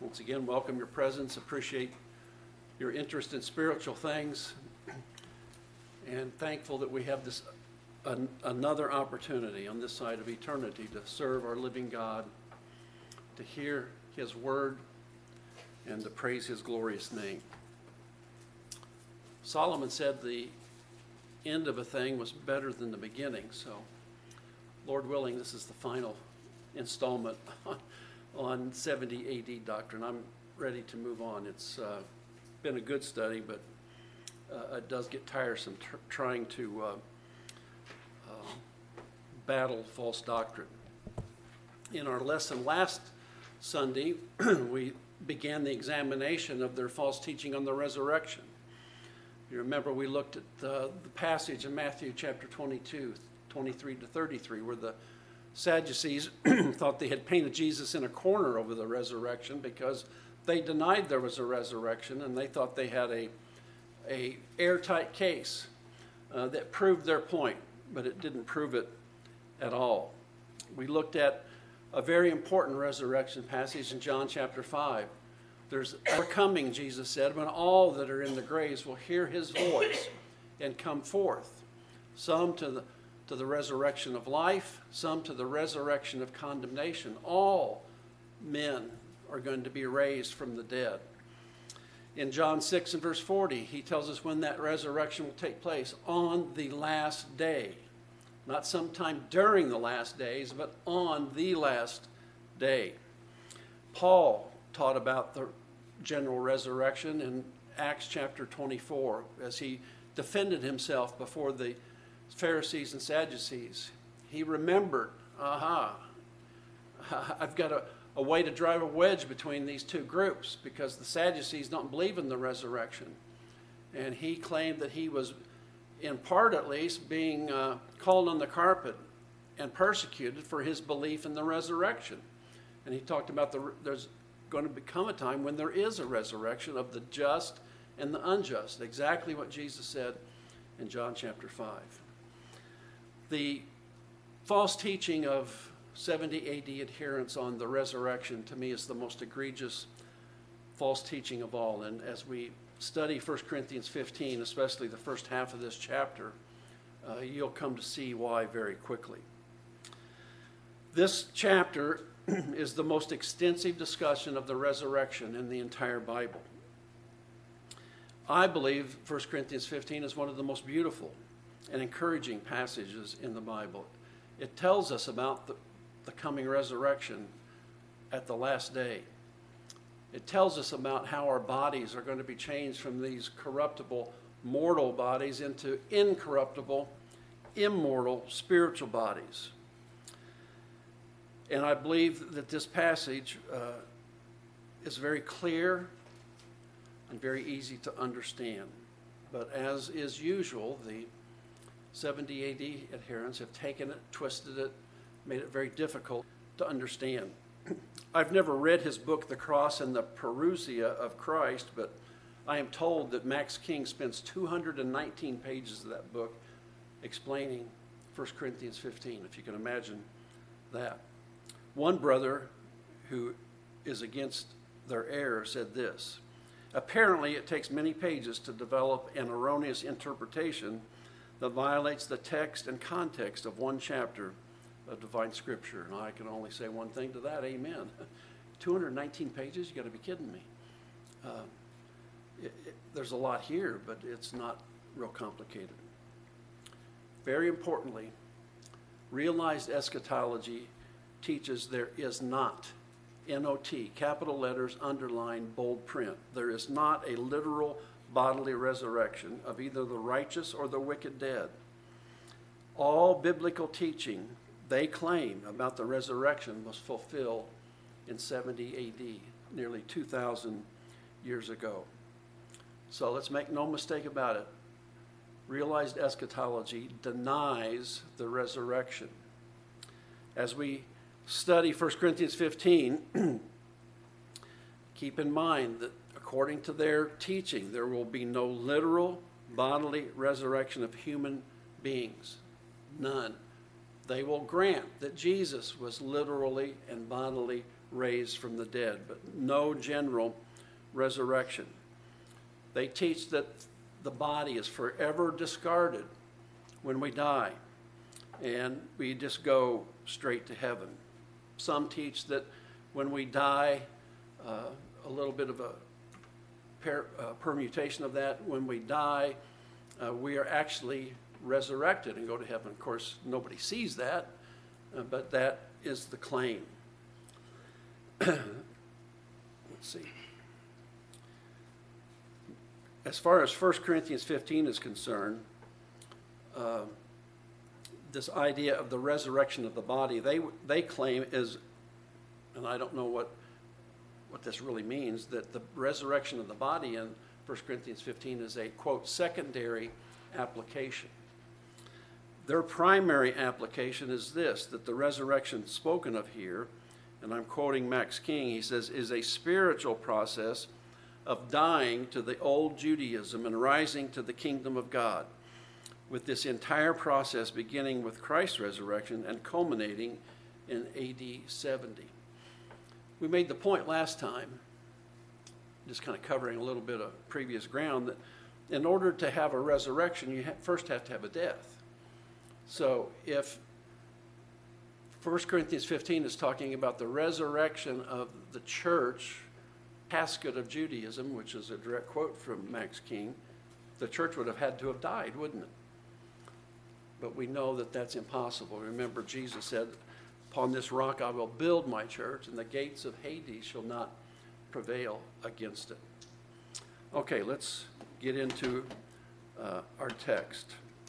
Once again, welcome your presence. Appreciate your interest in spiritual things. And thankful that we have this another opportunity on this side of eternity to serve our living God, to hear His word, and to praise His glorious name. Solomon said the end of a thing was better than the beginning. So, Lord willing, this is the final installment on 70 AD doctrine. I'm ready to move on. It's been a good study, but it does get tiresome trying to battle false doctrine. In our lesson last Sunday, we began the examination of their false teaching on the resurrection. You remember we looked at the passage in Matthew chapter 22, 23 to 33, where the Sadducees thought they had painted Jesus in a corner over the resurrection because they denied there was a resurrection, and they thought they had a airtight case that proved their point, but it didn't prove it at all. We looked at a very important resurrection passage in John chapter 5. There's coming, Jesus said, when all that are in the graves will hear His voice and come forth, some to the resurrection of life, some to the resurrection of condemnation. All men are going to be raised from the dead. In John 6 and verse 40, He tells us when that resurrection will take place, on the last day. Not sometime during the last days, but on the last day. Paul taught about the general resurrection in Acts chapter 24 as he defended himself before the Pharisees and Sadducees. He remembered, I've got a way to drive a wedge between these two groups because the Sadducees don't believe in the resurrection. And he claimed that he was, in part at least, being called on the carpet and persecuted for his belief in the resurrection. And he talked about there's going to become a time when there is a resurrection of the just and the unjust, exactly what Jesus said in John chapter 5. The false teaching of 70 AD adherents on the resurrection, to me, is the most egregious false teaching of all. And as we study 1 Corinthians 15, especially the first half of this chapter, you'll come to see why very quickly. This chapter is the most extensive discussion of the resurrection in the entire Bible. I believe 1 Corinthians 15 is one of the most beautiful and encouraging passages in the Bible. It tells us about the coming resurrection at the last day. It tells us about how our bodies are going to be changed from these corruptible, mortal bodies into incorruptible, immortal, spiritual bodies. And I believe that this passage is very clear and very easy to understand. But as is usual, the 70 AD adherents have taken it, twisted it, made it very difficult to understand. I've never read his book, The Cross and the Parousia of Christ, but I am told that Max King spends 219 pages of that book explaining 1 Corinthians 15, if you can imagine that. One brother who is against their error said this: apparently it takes many pages to develop an erroneous interpretation that violates the text and context of one chapter of divine scripture. And I can only say one thing to that: amen. 219 pages? You got to be kidding me. There's a lot here, but it's not real complicated. Very importantly, realized eschatology teaches there is not, N-O-T, capital letters, underlined, bold print. There is not a literal bodily resurrection of either the righteous or the wicked dead. All biblical teaching they claim about the resurrection was fulfilled in 70 AD, nearly 2,000 years ago. So let's make no mistake about it. Realized eschatology denies the resurrection. As we study 1 Corinthians 15, keep in mind that according to their teaching, there will be no literal bodily resurrection of human beings. None. They will grant that Jesus was literally and bodily raised from the dead, but no general resurrection. They teach that the body is forever discarded when we die, and we just go straight to heaven. Some teach that when we die, a little bit of a permutation of that, when we die, we are actually resurrected and go to heaven. Of course, nobody sees that, but that is the claim. Let's see. As far as 1 Corinthians 15 is concerned, this idea of the resurrection of the body, they claim is, and I don't know what this really means, that the resurrection of the body in 1 Corinthians 15 is a, quote, secondary application. Their primary application is this, that the resurrection spoken of here, and I'm quoting Max King, he says, is a spiritual process of dying to the old Judaism and rising to the kingdom of God, with this entire process beginning with Christ's resurrection and culminating in AD 70. We made the point last time, just kind of covering a little bit of previous ground, that in order to have a resurrection, you first have to have a death. So if 1 Corinthians 15 is talking about the resurrection of the church, casket of Judaism, which is a direct quote from Max King, the church would have had to have died, wouldn't it? But we know that that's impossible. Remember, Jesus said, upon this rock I will build my church, and the gates of Hades shall not prevail against it. Okay, let's get into our text.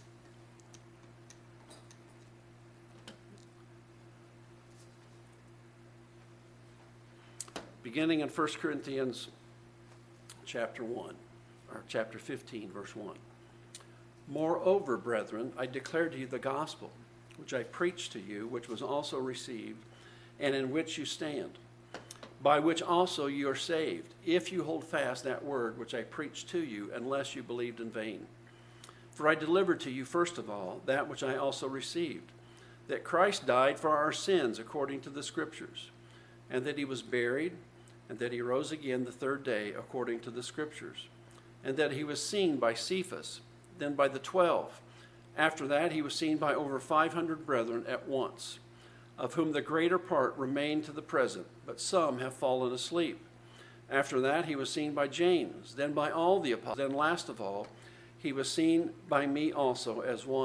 Beginning in 1 Corinthians chapter 1, or chapter 15, verse 1. Moreover, brethren, I declare to you the gospel, which I preached to you, which was also received, and in which you stand, by which also you are saved, if you hold fast that word which I preached to you, unless you believed in vain. For I delivered to you first of all that which I also received, that Christ died for our sins according to the Scriptures, and that he was buried, and that he rose again the third day according to the Scriptures, and that he was seen by Cephas, then by the 12. After that he was seen by over 500 brethren at once, of whom the greater part remain to the present, but some have fallen asleep. After that he was seen by James, then by all the apostles. Then last of all he was seen by me also,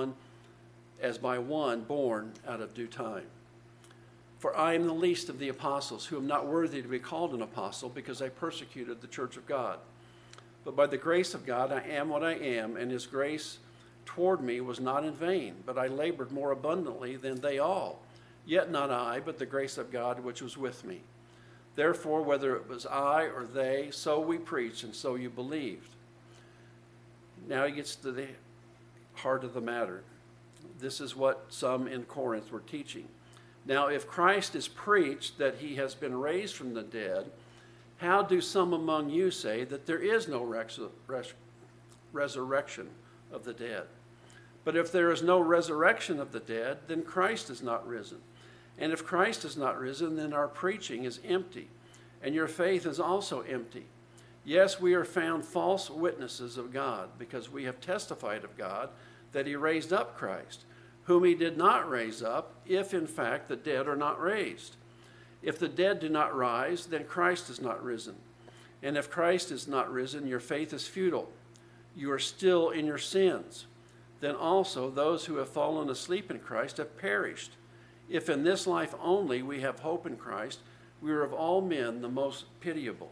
as by one born out of due time. For I am the least of the apostles, who am not worthy to be called an apostle, because I persecuted the church of God. But by the grace of God I am what I am, and his grace toward me was not in vain, but I labored more abundantly than they all. Yet not I, but the grace of God which was with me. Therefore, whether it was I or they, so we preached, and so you believed. Now he gets to the heart of the matter. This is what some in Corinth were teaching. Now, if Christ is preached that he has been raised from the dead, how do some among you say that there is no resurrection of the dead? But if there is no resurrection of the dead, then Christ is not risen. And if Christ is not risen, then our preaching is empty, and your faith is also empty. Yes, we are found false witnesses of God, because we have testified of God that he raised up Christ, whom he did not raise up, if in fact the dead are not raised. If the dead do not rise, then Christ is not risen. And if Christ is not risen, your faith is futile. You are still in your sins. Then also those who have fallen asleep in Christ have perished. If in this life only we have hope in Christ, we are of all men the most pitiable.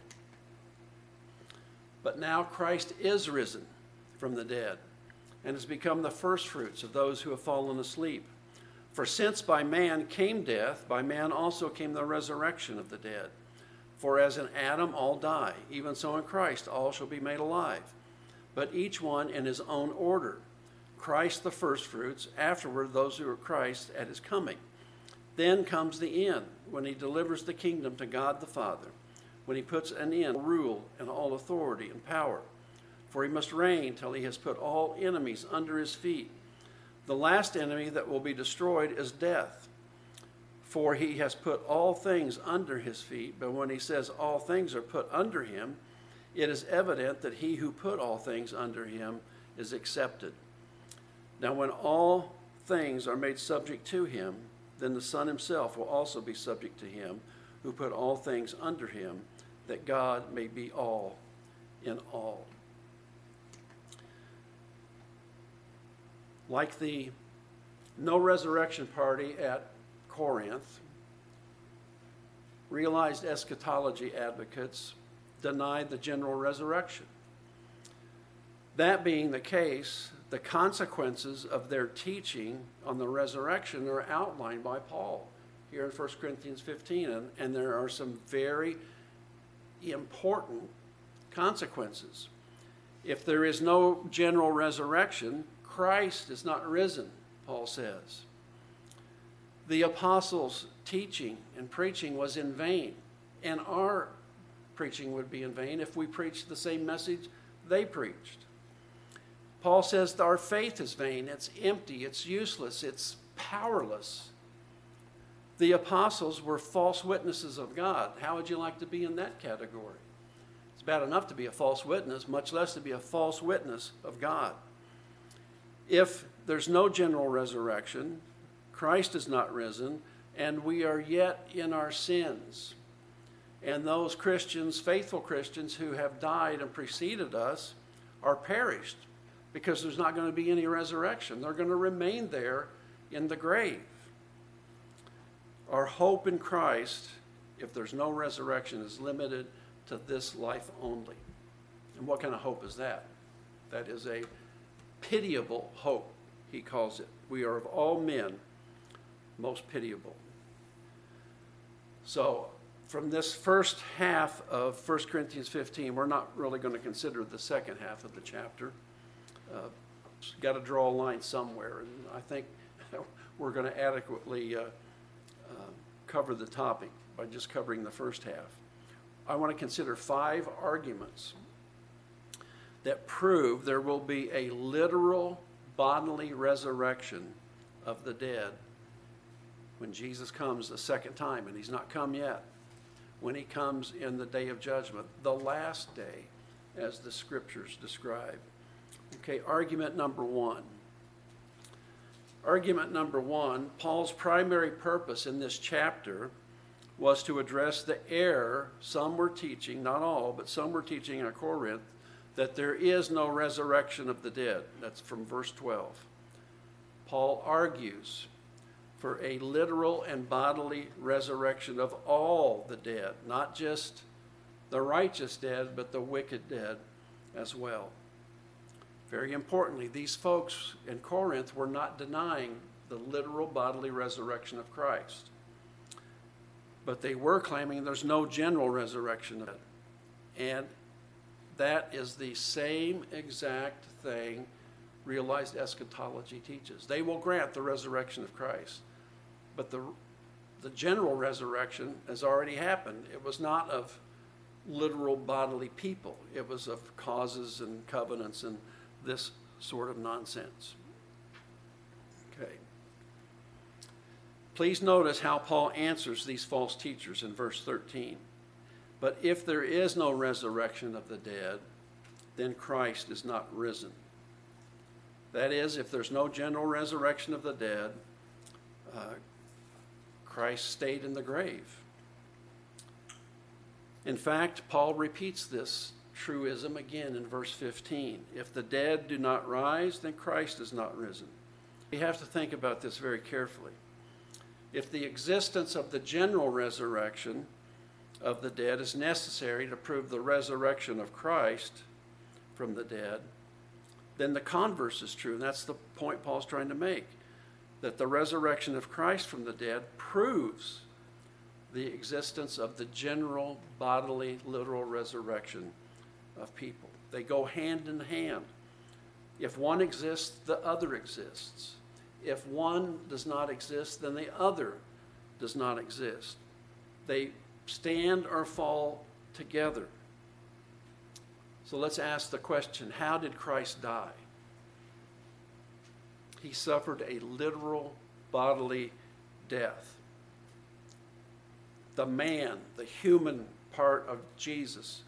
But now Christ is risen from the dead, and has become the firstfruits of those who have fallen asleep. For since by man came death, by man also came the resurrection of the dead. For as in Adam all die, even so in Christ all shall be made alive, but each one in his own order. Christ the firstfruits, afterward those who are Christ at his coming. Then comes the end, when he delivers the kingdom to God the Father, when he puts an end to rule and all authority and power. For he must reign till he has put all enemies under his feet. The last enemy that will be destroyed is death. For he has put all things under his feet. But when he says all things are put under him, it is evident that he who put all things under him is accepted. Now when all things are made subject to him, then the Son himself will also be subject to him who put all things under him, that God may be all in all. Like the no resurrection party at Corinth, realized eschatology advocates denied the general resurrection. That being the case, the consequences of their teaching on the resurrection are outlined by Paul here in 1 Corinthians 15, and there are some very important consequences. If there is no general resurrection, Christ is not risen, Paul says. The apostles' teaching and preaching was in vain, and our preaching would be in vain if we preached the same message they preached. Paul says that our faith is vain, it's empty, it's useless, it's powerless. The apostles were false witnesses of God. How would you like to be in that category? It's bad enough to be a false witness, much less to be a false witness of God. If there's no general resurrection, Christ is not risen, and we are yet in our sins. And those Christians, faithful Christians who have died and preceded us, are perished because there's not going to be any resurrection. They're going to remain there in the grave. Our hope in Christ, if there's no resurrection, is limited to this life only. And what kind of hope is that? That is a pitiable hope, he calls it. We are of all men most pitiable. So from this first half of 1 Corinthians 15, we're not really going to consider the second half of the chapter. Got to draw a line somewhere, and I think we're going to adequately cover the topic by just covering the first half. I want to consider 5 arguments that prove there will be a literal bodily resurrection of the dead when Jesus comes the second time, and he's not come yet. When he comes in the day of judgment, the last day, as the scriptures describe. Okay, argument number 1. Argument number 1, Paul's primary purpose in this chapter was to address the error some were teaching, not all, but some were teaching at Corinth, that there is no resurrection of the dead. That's from verse 12. Paul argues for a literal and bodily resurrection of all the dead, not just the righteous dead, but the wicked dead as well. Very importantly, these folks in Corinth were not denying the literal bodily resurrection of Christ, but they were claiming there's no general resurrection of it. And that is the same exact thing realized eschatology teaches. They will grant the resurrection of Christ, but the general resurrection has already happened. It was not of literal bodily people. It was of causes and covenants and this sort of nonsense. Okay. Please notice how Paul answers these false teachers in verse 13. But if there is no resurrection of the dead, then Christ is not risen. That is, if there's no general resurrection of the dead, Christ stayed in the grave. In fact, Paul repeats this truism again in verse 15. If the dead do not rise, then Christ is not risen. We have to think about this very carefully. If the existence of the general resurrection of the dead is necessary to prove the resurrection of Christ from the dead, then the converse is true. And that's the point Paul's trying to make, that the resurrection of Christ from the dead proves the existence of the general bodily, literal resurrection of people. They go hand in hand. If one exists, the other exists. If one does not exist, then the other does not exist. They stand or fall together. So let's ask the question, how did Christ die? He suffered a literal bodily death. the man, the human part of Jesus,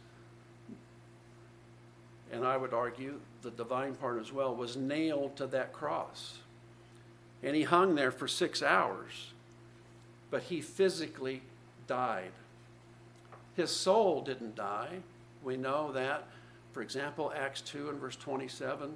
and I would argue the divine part as well, was nailed to that cross. And he hung there for 6 hours, but he physically died. His soul didn't die. We know that. For example, Acts 2 and verse 27.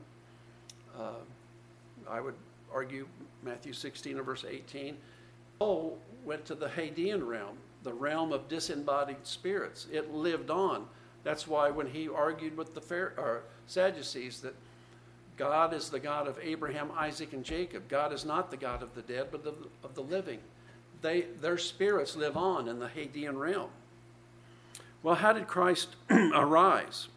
I would argue Matthew 16 and verse 18. Soul went to the Hadean realm, the realm of disembodied spirits. It lived on. That's why when he argued with the Sadducees that God is the God of Abraham, Isaac, and Jacob. God is not the God of the dead, but of the living. Their spirits live on in the Hadean realm. Well, how did Christ arise?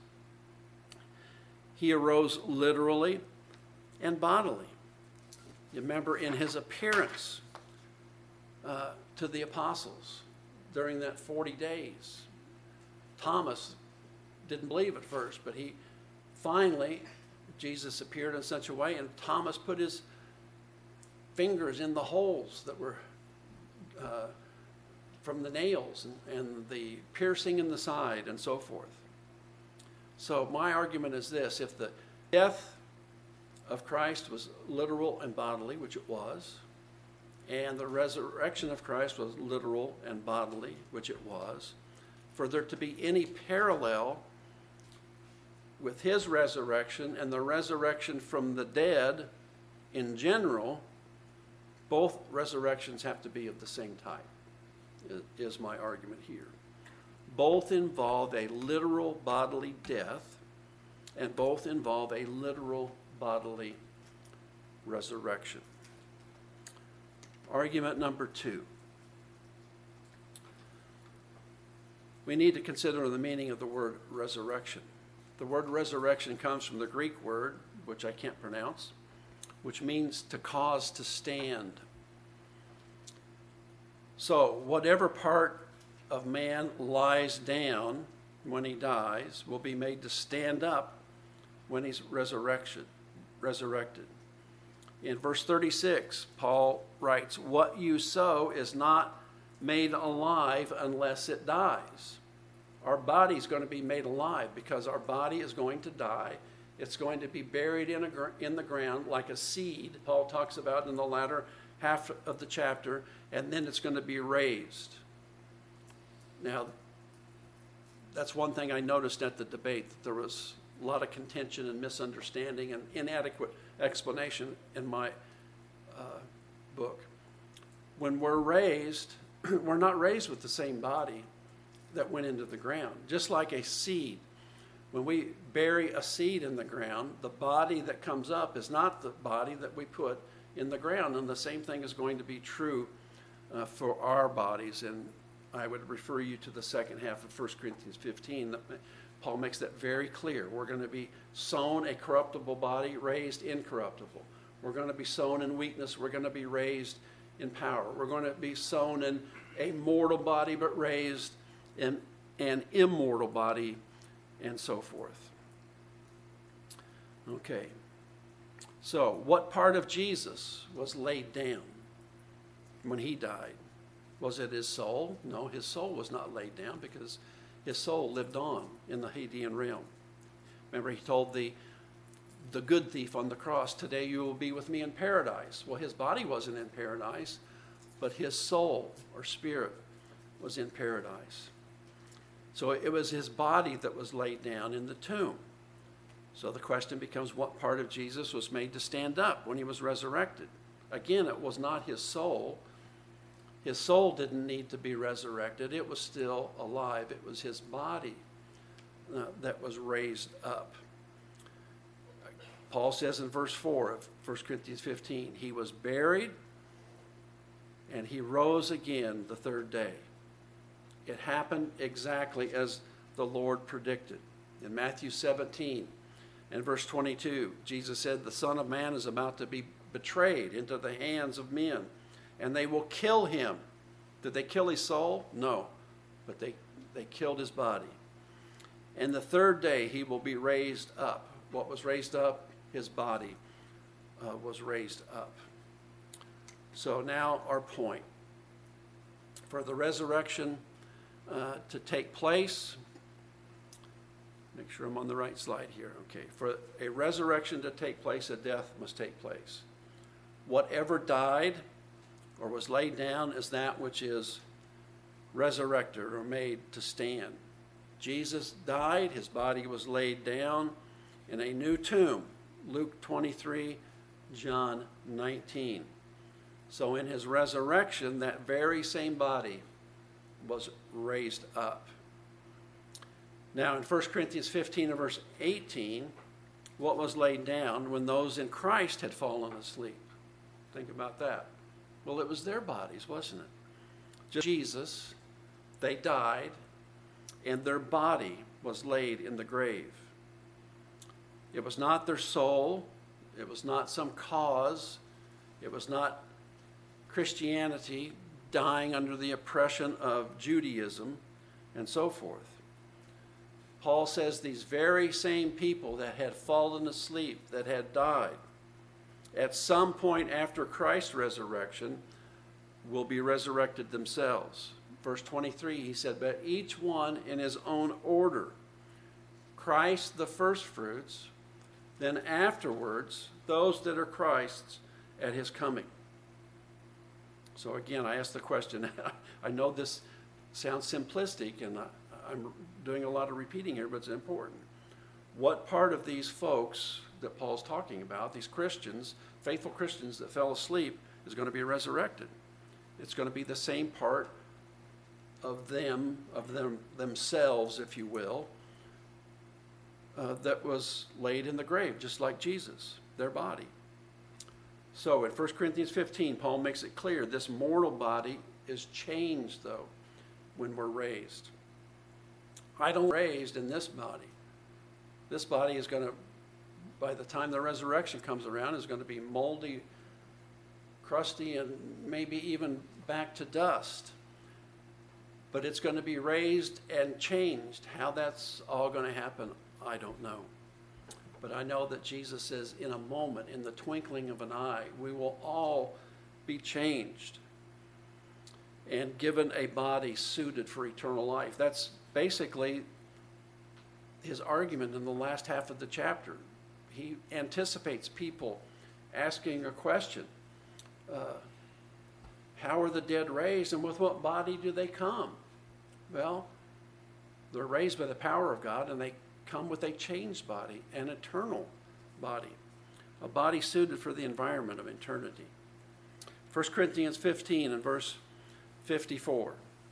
He arose literally and bodily. You remember in his appearance to the apostles during that 40 days. Thomas didn't believe at first, but finally, Jesus appeared in such a way, and Thomas put his fingers in the holes that were from the nails and the piercing in the side and so forth. So my argument is this: if the death of Christ was literal and bodily, which it was, and the resurrection of Christ was literal and bodily, which it was, for there to be any parallel with his resurrection and the resurrection from the dead in general, both resurrections have to be of the same type, is my argument here. Both involve a literal bodily death, and both involve a literal bodily resurrection. Argument number 2. We need to consider the meaning of the word resurrection. The word resurrection comes from the Greek word, which I can't pronounce, which means to cause to stand. So whatever part of man lies down when he dies will be made to stand up when he's resurrected. In verse 36, Paul writes, "What you sow is not made alive unless it dies." Our body is going to be made alive because our body is going to die. It's going to be buried in the ground like a seed, Paul talks about in the latter half of the chapter, and then it's going to be raised. Now, that's one thing I noticed at the debate, that there was a lot of contention and misunderstanding and inadequate explanation in my book. When we're raised, we're not raised with the same body that went into the ground. Just like a seed, when we bury a seed in the ground, the body that comes up is not the body that we put in the ground, and the same thing is going to be true for our bodies. And I would refer you to the second half of 1 Corinthians 15. Paul makes that very clear. We're going to be sown a corruptible body, raised incorruptible. We're going to be sown in weakness. We're going to be raised in power. We're going to be sown in a mortal body, but raised in an immortal body, and so forth. Okay. So, what part of Jesus was laid down when he died? Was it his soul? No, his soul was not laid down because his soul lived on in the Hadean realm. Remember, he told the good thief on the cross, "Today you will be with me in paradise." Well, his body wasn't in paradise, but his soul or spirit was in paradise. So it was his body that was laid down in the tomb. So the question becomes, what part of Jesus was made to stand up when he was resurrected? Again, it was not his soul. His soul didn't need to be resurrected. It was still alive. It was his body that was raised up. Paul says in verse 4 of 1 Corinthians 15, he was buried and he rose again the third day. It happened exactly as the Lord predicted. In Matthew 17 and verse 22, Jesus said, "The Son of Man is about to be betrayed into the hands of men, and they will kill him." Did they kill his soul? No, but they killed his body. And the third day he will be raised up. What was raised up? His body was raised up. So now our point. For the resurrection to take place. Make sure I'm on the right slide here. Okay, for a resurrection to take place, a death must take place. Whatever died or was laid down is that which is resurrected or made to stand. Jesus died, his body was laid down in a new tomb. Luke 23, John 19. So in his resurrection, that very same body was raised up. Now in 1 Corinthians 15 and verse 18, what was laid down when those in Christ had fallen asleep? Think about that. Well, it was their bodies, wasn't it? Just Jesus, they died, and their body was laid in the grave. It was not their soul. It was not some cause. It was not Christianity dying under the oppression of Judaism and so forth. Paul says these very same people that had fallen asleep, that had died, at some point after Christ's resurrection, will be resurrected themselves. Verse 23, he said, but each one in his own order. Christ the firstfruits, then afterwards, those that are Christ's at his coming. So again, I ask the question, I know this sounds simplistic, and I'm doing a lot of repeating here, but it's important. What part of these folks that Paul's talking about, these Christians, faithful Christians that fell asleep, is going to be resurrected? It's going to be the same part of themselves, if you will, that was laid in the grave, just like Jesus, their body. So in 1 Corinthians 15, Paul makes it clear this mortal body is changed, though, when we're raised. I don't raised in this body. This body is going to, by the time the resurrection comes around, is going to be moldy, crusty, and maybe even back to dust. But it's going to be raised and changed. How that's all going to happen, I don't know. But I know that Jesus says in a moment, in the twinkling of an eye, we will all be changed and given a body suited for eternal life. That's basically his argument in the last half of the chapter. He anticipates people asking a question. How are the dead raised, and with what body do they come? Well, they're raised by the power of God, and they come with a changed body, an eternal body, a body suited for the environment of eternity. 1 Corinthians 15 and verse 54.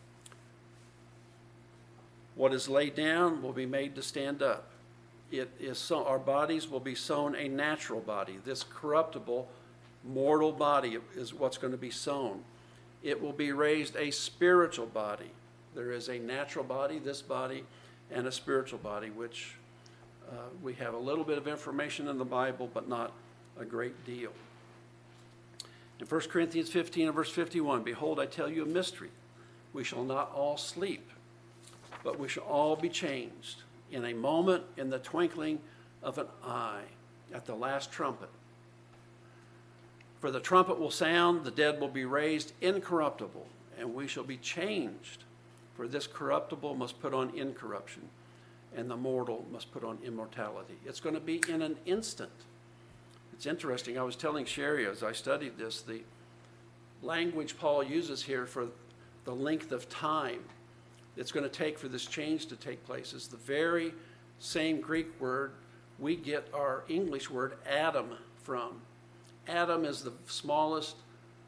What is laid down will be made to stand up. It is so, our bodies will be sown a natural body. This corruptible, mortal body is what's going to be sown. It will be raised a spiritual body. There is a natural body, this body, and a spiritual body, which we have a little bit of information in the Bible, but not a great deal. In 1 Corinthians 15 and verse 51, behold, I tell you a mystery. We shall not all sleep, but we shall all be changed in a moment, in the twinkling of an eye, at the last trumpet. For the trumpet will sound, the dead will be raised incorruptible, and we shall be changed. For this corruptible must put on incorruption, and the mortal must put on immortality. It's going to be in an instant. It's interesting. I was telling Sherry as I studied this, the language Paul uses here for the length of time it's going to take for this change to take place is the very same Greek word we get our English word atom from. Atom is the smallest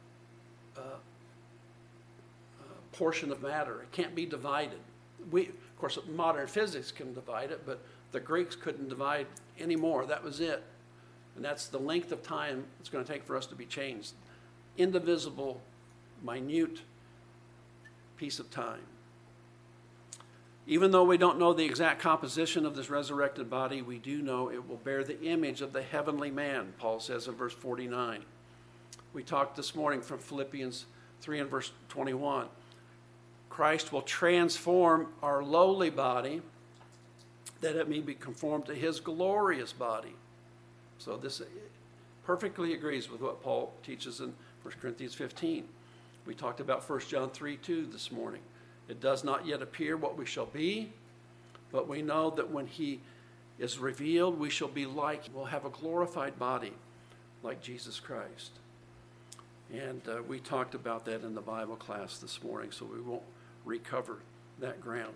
portion of matter. It can't be divided. Of course, modern physics can divide it, but the Greeks couldn't divide anymore. That was it. And that's the length of time it's going to take for us to be changed. Indivisible, minute piece of time. Even though we don't know the exact composition of this resurrected body, we do know it will bear the image of the heavenly man, Paul says in verse 49. We talked this morning from Philippians 3 and verse 21. Christ will transform our lowly body that it may be conformed to his glorious body. So this perfectly agrees with what Paul teaches in 1 Corinthians 15. We talked about 1 John 3:2 this morning. It does not yet appear what we shall be, but we know that when he is revealed, we shall be like, we'll have a glorified body like Jesus Christ. And we talked about that in the Bible class this morning, so we won't recover that ground.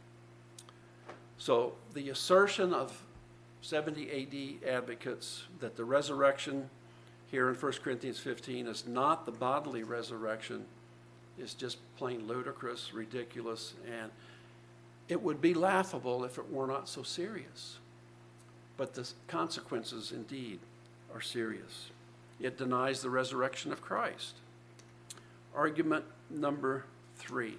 So the assertion of 70 AD advocates that the resurrection here in 1 Corinthians 15 is not the bodily resurrection is just plain ludicrous, ridiculous, and it would be laughable if it were not so serious. But the consequences indeed are serious. It denies the resurrection of Christ. Argument number 3.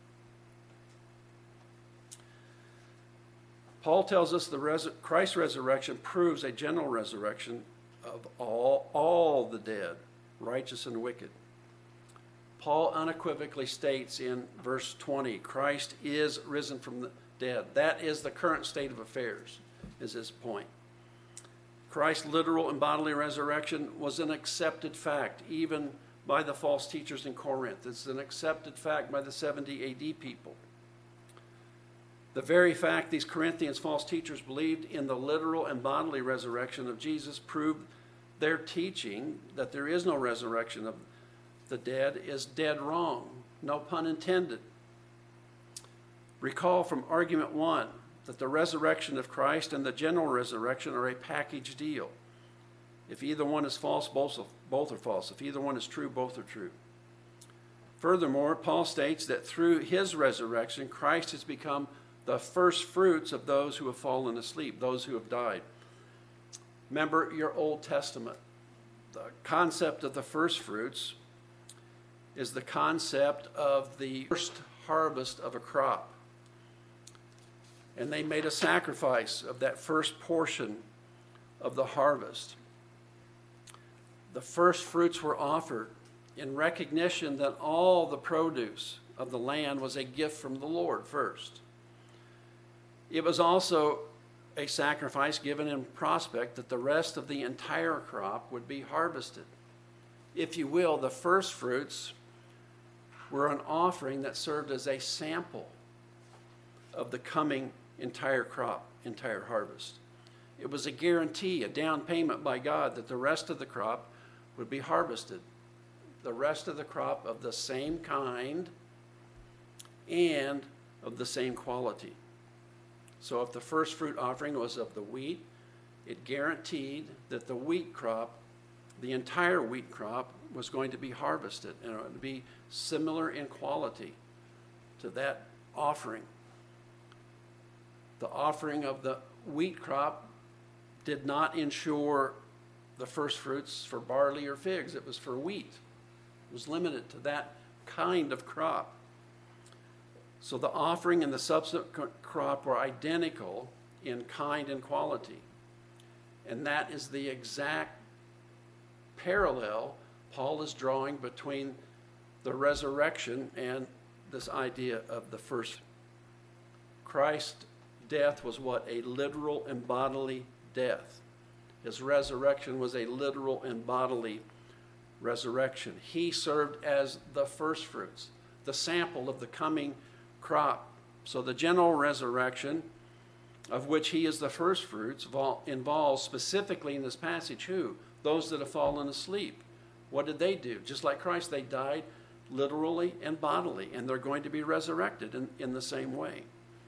Paul tells us Christ's resurrection proves a general resurrection of all the dead, righteous and wicked. Paul unequivocally states in verse 20, Christ is risen from the dead. That is the current state of affairs, is his point. Christ's literal and bodily resurrection was an accepted fact, even by the false teachers in Corinth. It's an accepted fact by the 70 AD people. The very fact these Corinthians false teachers believed in the literal and bodily resurrection of Jesus proved their teaching that there is no resurrection of the dead is dead wrong. No pun intended. Recall from argument 1 that the resurrection of Christ and the general resurrection are a package deal. If either one is false, both are false. If either one is true, both are true. Furthermore, Paul states that through his resurrection, Christ has become the first fruits of those who have fallen asleep, those who have died. Remember your Old Testament. The concept of the first fruits is the concept of the first harvest of a crop. And they made a sacrifice of that first portion of the harvest. The first fruits were offered in recognition that all the produce of the land was a gift from the Lord first. It was also a sacrifice given in prospect that the rest of the entire crop would be harvested. If you will, the first fruits were an offering that served as a sample of the coming entire crop, entire harvest. It was a guarantee, a down payment by God that the rest of the crop would be harvested. The rest of the crop of the same kind and of the same quality. So if the first fruit offering was of the wheat, it guaranteed that the wheat crop, the entire wheat crop, was going to be harvested, and it would be similar in quality to that offering. The offering of the wheat crop did not ensure the first fruits for barley or figs. It was for wheat. It was limited to that kind of crop. So the offering and the subsequent crop were identical in kind and quality. And that is the exact parallel Paul is drawing between the resurrection and this idea of the first. Christ's death was what? A literal and bodily death. His resurrection was a literal and bodily resurrection. He served as the first fruits, the sample of the coming crop. So the general resurrection, of which he is the first fruits, involves specifically in this passage who? Those that have fallen asleep. What did they do? Just like Christ, they died literally and bodily, and they're going to be resurrected in the same way.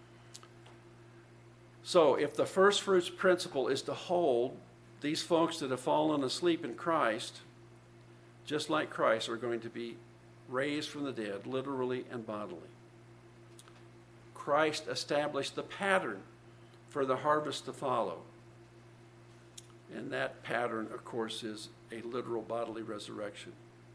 So if the first fruits principle is to hold, these folks that have fallen asleep in Christ, just like Christ, are going to be raised from the dead, literally and bodily. Christ established the pattern for the harvest to follow. And that pattern, of course, is a literal bodily resurrection.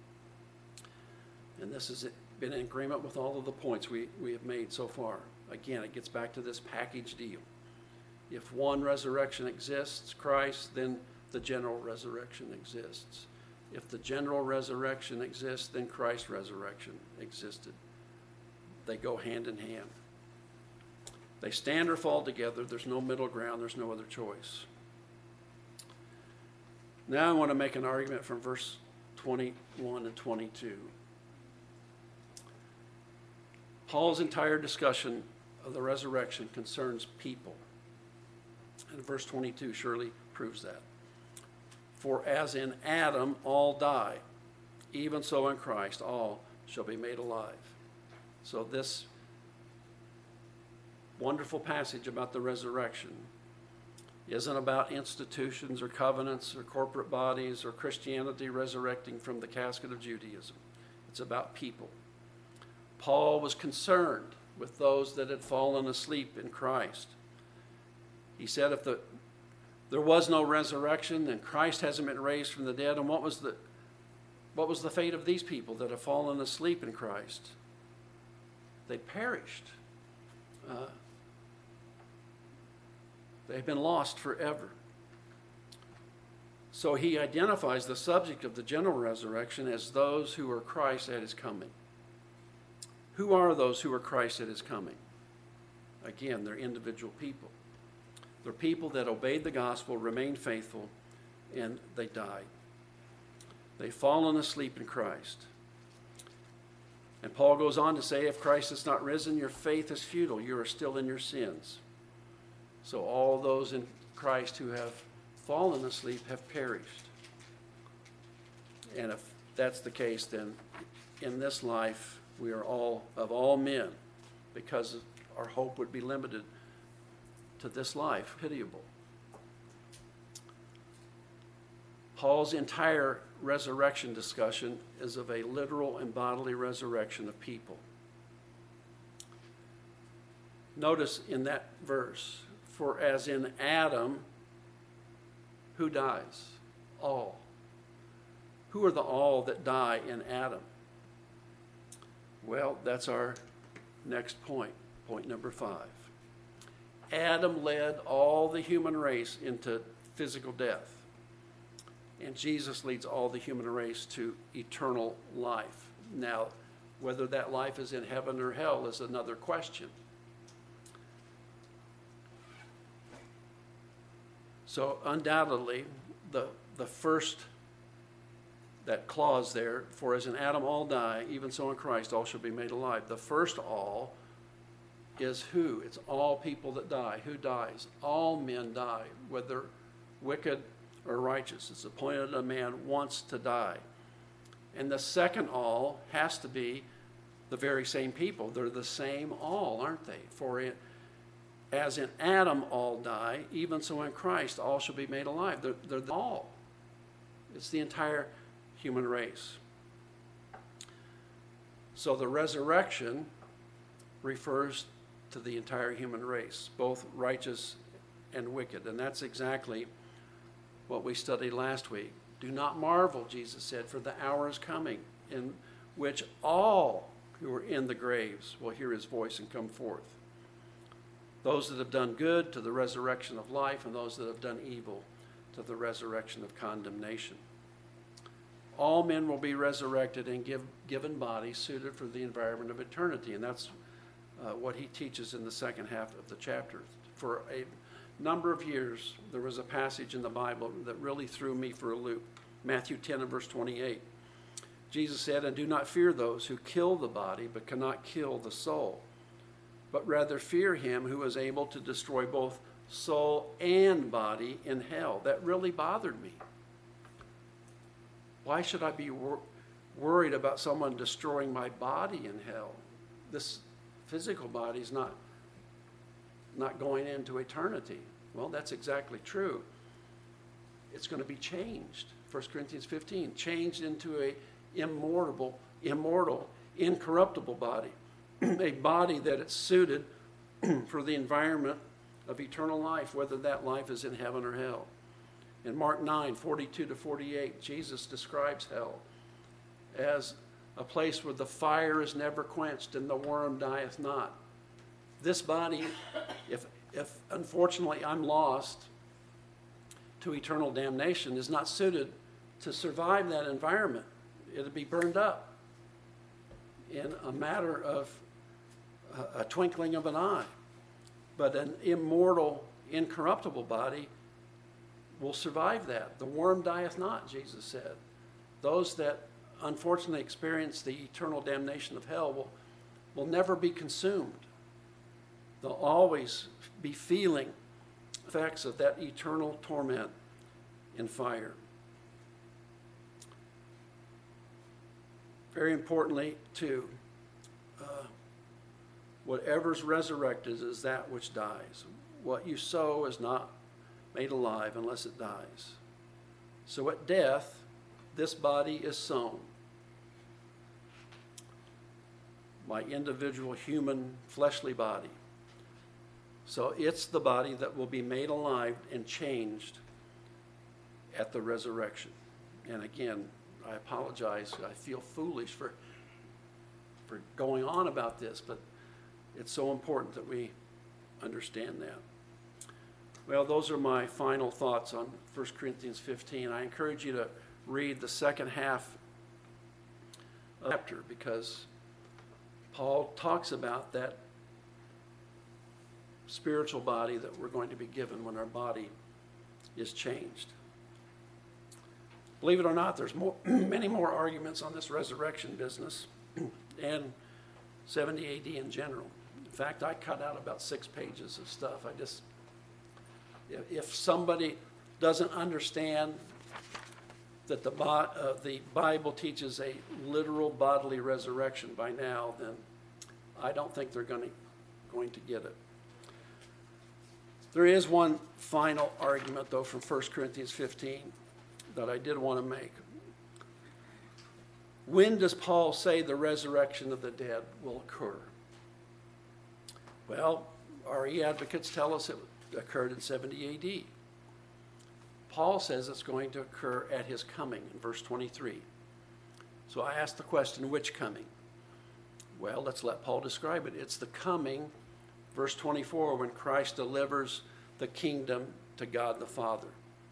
And this has been in agreement with all of the points we have made so far. Again, it gets back to this package deal. If one resurrection exists, Christ, then the general resurrection exists. If the general resurrection exists, then Christ's resurrection existed. They go hand in hand. They stand or fall together. There's no middle ground. There's no other choice. Now I want to make an argument from verse 21 and 22. Paul's entire discussion of the resurrection concerns people. And verse 22 surely proves that. For as in Adam all die, even so in Christ all shall be made alive. So this wonderful passage about the resurrection isn't about institutions or covenants or corporate bodies or Christianity resurrecting from the casket of Judaism. It's about people. Paul was concerned with those that had fallen asleep in Christ. He said if there was no resurrection, then Christ hasn't been raised from the dead. And what was the fate of these people that have fallen asleep in Christ? They perished. They've been lost forever. So he identifies the subject of the general resurrection as those who are Christ at his coming. Who are those who are Christ at his coming? Again, they're individual people. They're people that obeyed the gospel, remained faithful, and they died. They've fallen asleep in Christ. And Paul goes on to say, if Christ has not risen, your faith is futile. You are still in your sins. So all those in Christ who have fallen asleep have perished. And if that's the case, then in this life we are all, of all men, because our hope would be limited to this life, pitiable. Paul's entire resurrection discussion is of a literal and bodily resurrection of people. Notice in that verse, for as in Adam, who dies? All. Who are the all that die in Adam? Well, that's our next point, point number 5. Adam led all the human race into physical death. And Jesus leads all the human race to eternal life. Now, whether that life is in heaven or hell is another question. So undoubtedly, the first, that clause there, for as in Adam all die, even so in Christ all shall be made alive. The first all is who? It's all people that die. Who dies? All men die, whether wicked or righteous. It's appointed a man once to die. And the second all has to be the very same people. They're the same all, aren't they? For it, as in Adam all die, even so in Christ all shall be made alive. They're the all. It's the entire human race. So the resurrection refers to the entire human race, both righteous and wicked. And that's exactly what we studied last week. Do not marvel, Jesus said, for the hour is coming in which all who are in the graves will hear his voice and come forth. Those that have done good to the resurrection of life, and those that have done evil to the resurrection of condemnation. All men will be resurrected and given bodies suited for the environment of eternity. And that's what he teaches in the second half of the chapter. For a number of years, there was a passage in the Bible that really threw me for a loop. Matthew 10 and verse 28. Jesus said, and do not fear those who kill the body, but cannot kill the soul, but rather fear him who is able to destroy both soul and body in hell. That really bothered me. Why should I be worried about someone destroying my body in hell? This physical body is not going into eternity. Well, that's exactly true. It's going to be changed. 1 Corinthians 15, changed into a immortal, incorruptible body. A body that is suited for the environment of eternal life, whether that life is in heaven or hell. In Mark 9, 42 to 48, Jesus describes hell as a place where the fire is never quenched and the worm dieth not. This body, if unfortunately I'm lost to eternal damnation, is not suited to survive that environment. It'll be burned up in a matter of a twinkling of an eye. But an immortal, incorruptible body will survive that. The worm dieth not, Jesus said. Those that unfortunately experience the eternal damnation of hell will never be consumed. They'll always be feeling effects of that eternal torment in fire. Very importantly, too, whatever's resurrected is that which dies. What you sow is not made alive unless it dies. So at death, this body is sown. My individual human fleshly body. So it's the body that will be made alive and changed at the resurrection. And again, I apologize. I feel foolish for going on about this, but it's so important that we understand that. Well, those are my final thoughts on 1 Corinthians 15. I encourage you to read the second half of the chapter, because Paul talks about that spiritual body that we're going to be given when our body is changed. Believe it or not, there's many more arguments on this resurrection business and 70 AD in general. In fact, I cut out about 6 pages of stuff. If somebody doesn't understand that the Bible teaches a literal bodily resurrection by now, then I don't think they're going to get it. There is one final argument, though, from 1 Corinthians 15 that I did want to make. When does Paul say the resurrection of the dead will occur? Well, RE advocates tell us it occurred in 70 AD. Paul says it's going to occur at his coming in verse 23. So I asked the question, which coming? Well, let's let Paul describe it. It's the coming, verse 24, when Christ delivers the kingdom to God the Father.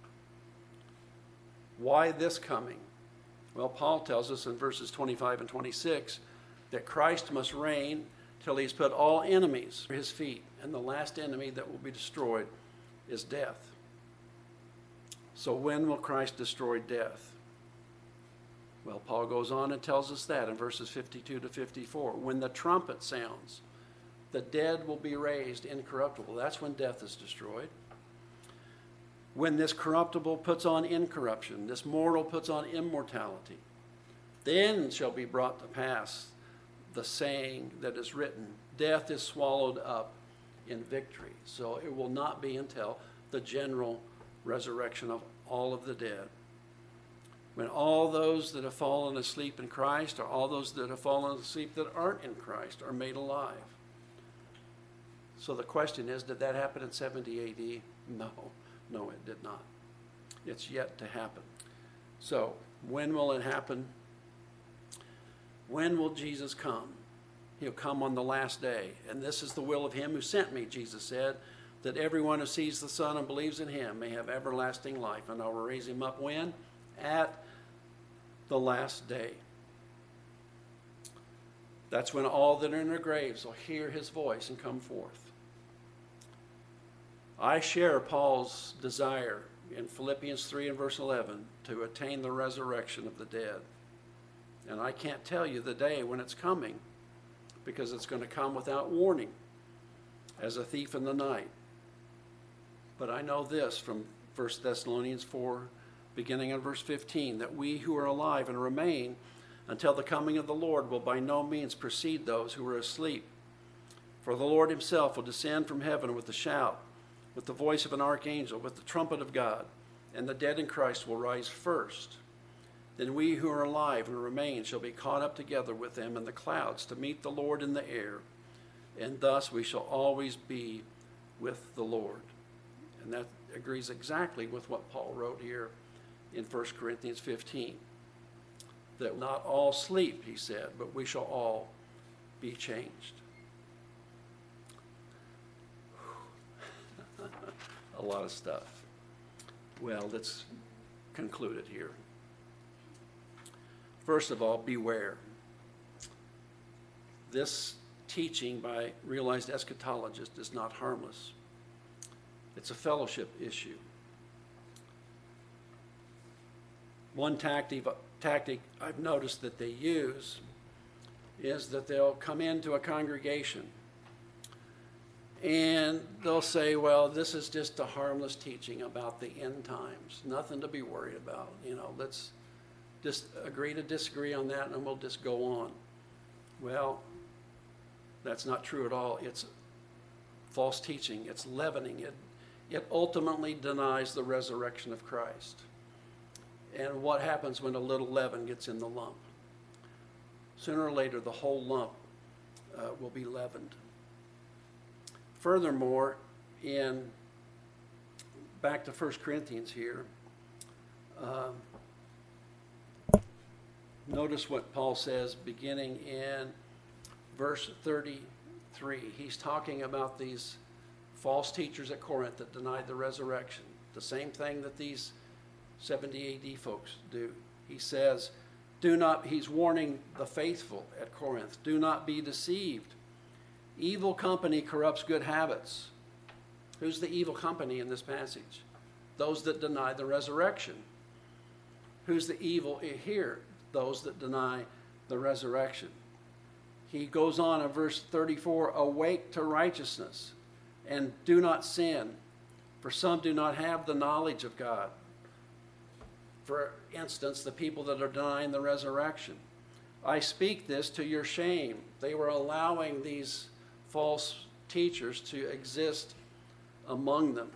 Why this coming? Well, Paul tells us in verses 25 and 26 that Christ must reign till he's put all enemies under his feet, and the last enemy that will be destroyed is death. So when will Christ destroy death? Well, Paul goes on and tells us that in verses 52 to 54. When the trumpet sounds, the dead will be raised incorruptible. That's when death is destroyed. When this corruptible puts on incorruption, this mortal puts on immortality, then shall be brought to pass the saying that is written, death is swallowed up in victory. So it will not be until the general resurrection of all of the dead. When all those that have fallen asleep in Christ, or all those that have fallen asleep that aren't in Christ, are made alive. So the question is, did that happen in 70 AD? No, it did not. It's yet to happen. So when will it happen? When will Jesus come? He'll come on the last day. And this is the will of him who sent me, Jesus said, that everyone who sees the Son and believes in him may have everlasting life. And I will raise him up when? At the last day. That's when all that are in their graves will hear his voice and come forth. I share Paul's desire in Philippians 3 and verse 11 to attain the resurrection of the dead. And I can't tell you the day when it's coming, because it's going to come without warning, as a thief in the night. But I know this from 1 Thessalonians 4, beginning in verse 15, that we who are alive and remain until the coming of the Lord will by no means precede those who are asleep. For the Lord himself will descend from heaven with a shout, with the voice of an archangel, with the trumpet of God, and the dead in Christ will rise first. Then we who are alive and remain shall be caught up together with them in the clouds to meet the Lord in the air, and thus we shall always be with the Lord. And that agrees exactly with what Paul wrote here in 1 Corinthians 15. That not all sleep, he said, but we shall all be changed. A lot of stuff. Well, let's conclude it here. First of all, beware. This teaching by realized eschatologists is not harmless. It's a fellowship issue. One tactic I've noticed that they use is that they'll come into a congregation and they'll say, well, this is just a harmless teaching about the end times. Nothing to be worried about. Let's just agree to disagree on that and we'll just go on. Well, that's not true at all. It's false teaching. It's leavening. It ultimately denies the resurrection of Christ. And what happens when a little leaven gets in the lump? Sooner or later, the whole lump will be leavened. Furthermore, back to 1 Corinthians here, notice what Paul says beginning in verse 33. He's talking about these false teachers at Corinth that denied the resurrection. The same thing that these 70 AD folks do. He says, he's warning the faithful at Corinth, do not be deceived. Evil company corrupts good habits. Who's the evil company in this passage? Those that deny the resurrection. Who's the evil here? Those that deny the resurrection. He goes on in verse 34, awake to righteousness and do not sin, for some do not have the knowledge of God. For instance, the people that are denying the resurrection. I speak this to your shame. They were allowing these false teachers to exist among them.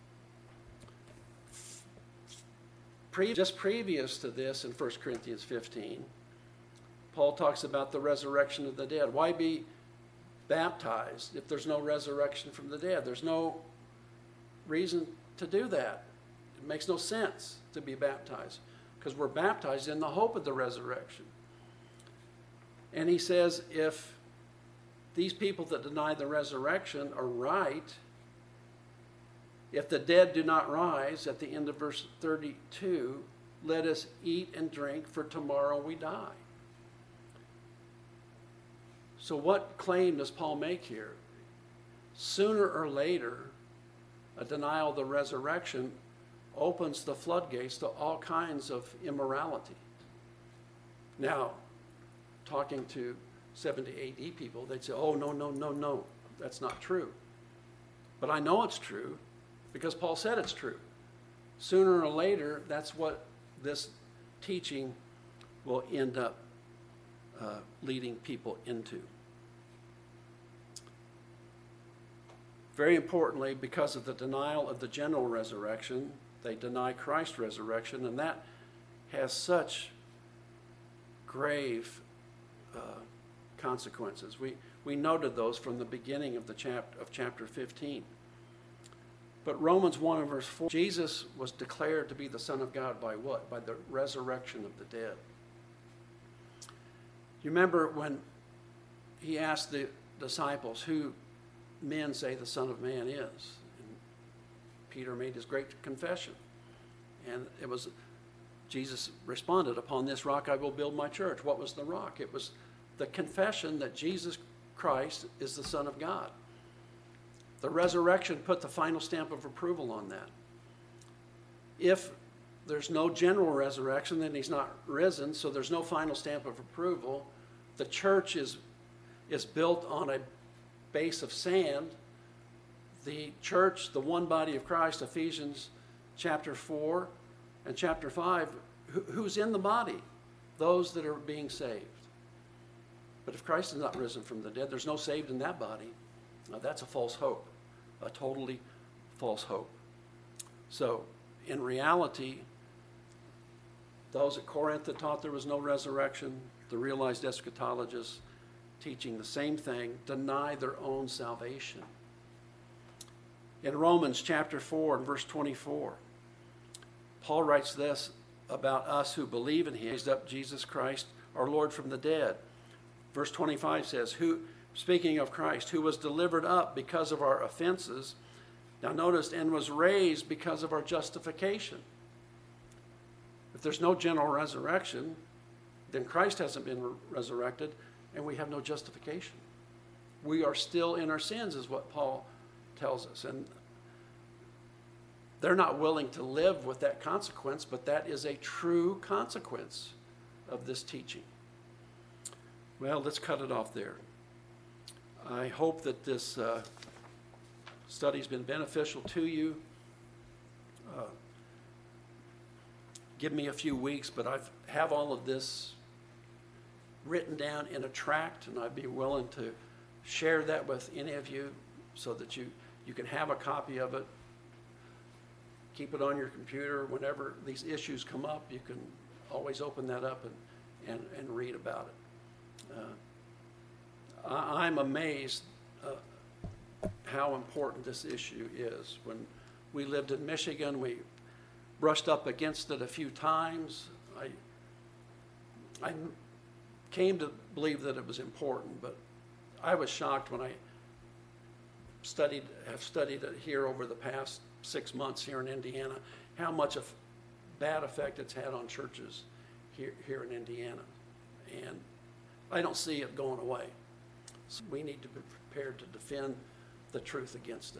Just previous to this in 1 Corinthians 15, Paul talks about the resurrection of the dead. Why be baptized if there's no resurrection from the dead? There's no reason to do that. It makes no sense to be baptized because we're baptized in the hope of the resurrection. And he says if these people that deny the resurrection are right, if the dead do not rise, at the end of verse 32, let us eat and drink, for tomorrow we die. So what claim does Paul make here? Sooner or later, a denial of the resurrection opens the floodgates to all kinds of immorality. Now, talking to 70 AD people, they'd say, oh, no, that's not true. But I know it's true because Paul said it's true. Sooner or later, that's what this teaching will end up leading people into. Very importantly, because of the denial of the general resurrection, they deny Christ's resurrection, and that has such grave consequences. We noted those from the beginning of chapter 15. But Romans 1 and verse 4, Jesus was declared to be the Son of God by what? By the resurrection of the dead. You remember when he asked the disciples who men say the Son of Man is? And Peter made his great confession. And Jesus responded, upon this rock I will build my church. What was the rock? It was the confession that Jesus Christ is the Son of God. The resurrection put the final stamp of approval on that. If there's no general resurrection, then he's not risen, so there's no final stamp of approval. The church is built on a base of sand. The church, the one body of Christ, Ephesians chapter 4 and chapter 5, who's in the body? Those that are being saved. But if Christ is not risen from the dead, there's no saved in that body. Now, that's a false hope, a totally false hope. So, in reality, those at Corinth that taught there was no resurrection, the realized eschatologists teaching the same thing, deny their own salvation. In Romans chapter 4 and verse 24, Paul writes this about us who believe in him, raised up Jesus Christ, our Lord, from the dead. Verse 25 says, speaking of Christ, who was delivered up because of our offenses, now notice, and was raised because of our justification. If there's no general resurrection, then Christ hasn't been resurrected, and we have no justification. We are still in our sins, is what Paul tells us. And they're not willing to live with that consequence, but that is a true consequence of this teaching. Well, let's cut it off there. I hope that this study's been beneficial to you. Give me a few weeks, but I have all of this written down in a tract, and I'd be willing to share that with any of you so that you can have a copy of it. Keep it on your computer. Whenever these issues come up, you can always open that up and read about it. I'm amazed how important this issue is. When we lived in Michigan, we brushed up against it a few times. I came to believe that it was important, but I was shocked when I have studied it here over the past 6 months here in Indiana, how much of bad effect it's had on churches here in Indiana. And I don't see it going away. So we need to be prepared to defend the truth against it.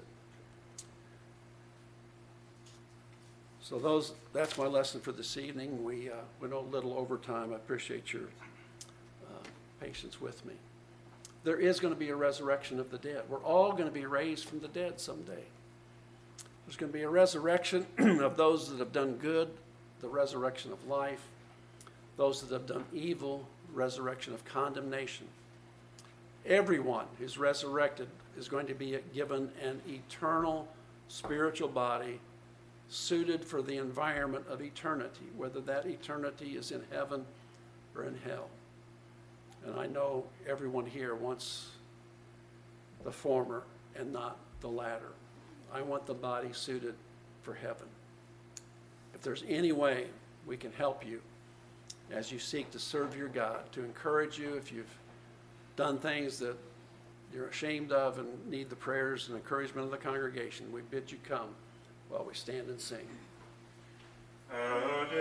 So that's my lesson for this evening. We went a little over time. I appreciate your patience with me. There is going to be a resurrection of the dead. We're all going to be raised from the dead someday. There's going to be a resurrection of those that have done good, the resurrection of life. Those that have done evil, resurrection of condemnation. Everyone who's resurrected is going to be given an eternal spiritual body suited for the environment of eternity, whether that eternity is in heaven or in hell. And I know everyone here wants the former and not the latter. I want the body suited for heaven. If there's any way we can help you as you seek to serve your God, to encourage you if you've done things that you're ashamed of and need the prayers and encouragement of the congregation, we bid you come while we stand and sing.